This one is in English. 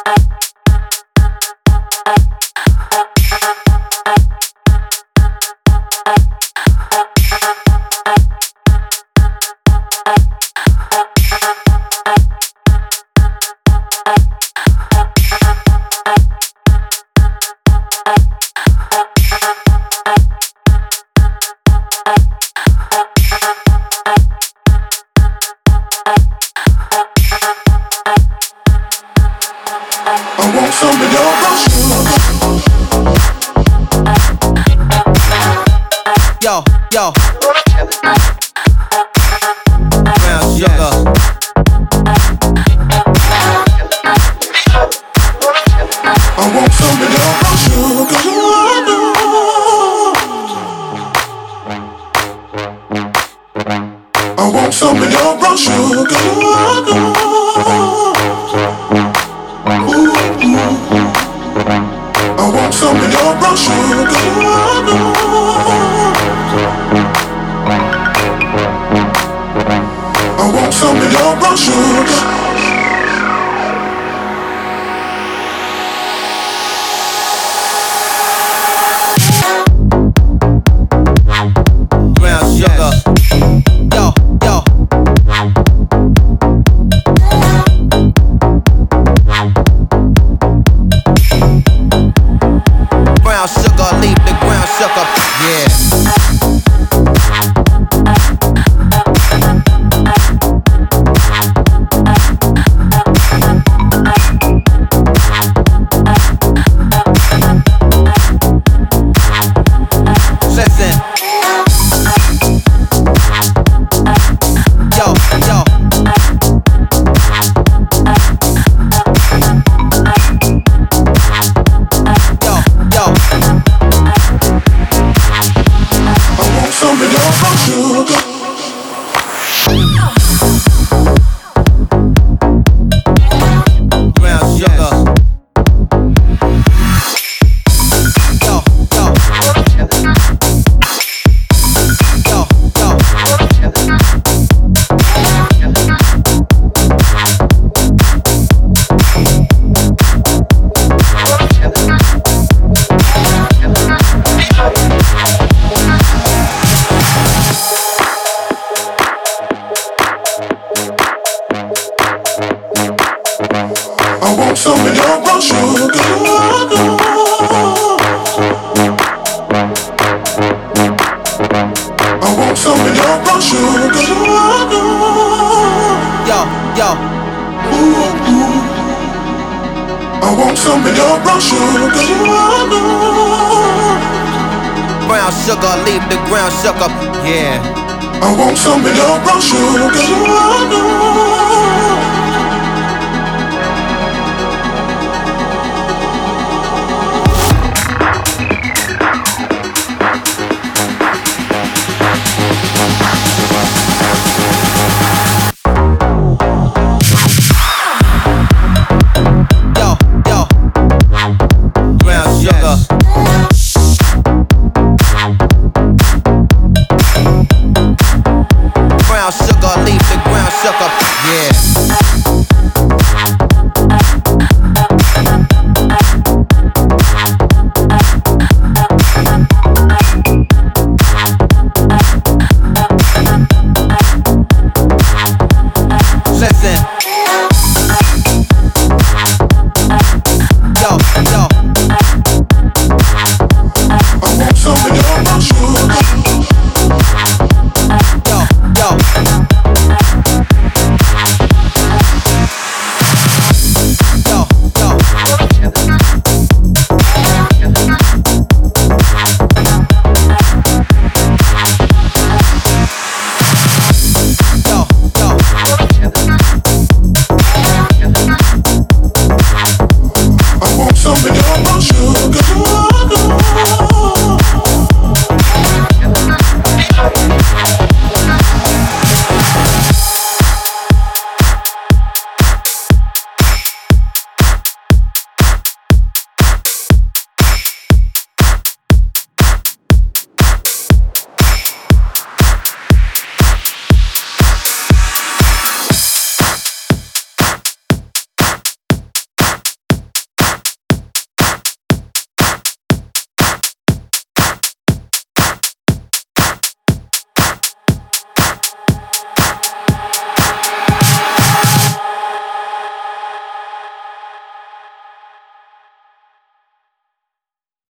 Yo, yo. Brown sugar. I want some of your brown sugar. I want some of your brown sugar. I want some of your brown sugar. I want some of your brown sugar. Brown sugar. Yo, yo. Brown sugar, leave the ground sugar. Yeah. Listen. Yo, yo. Yo, yo. I want some of your brown sugar. Brown sugar. Yo, yo. Yo, yo. I want some of your brown sugar. I want some of your brown sugar. Yo, yo. I want some of your brown sugar. Brown sugar, leave the ground sugar. Yeah. I want some of your brown sugar.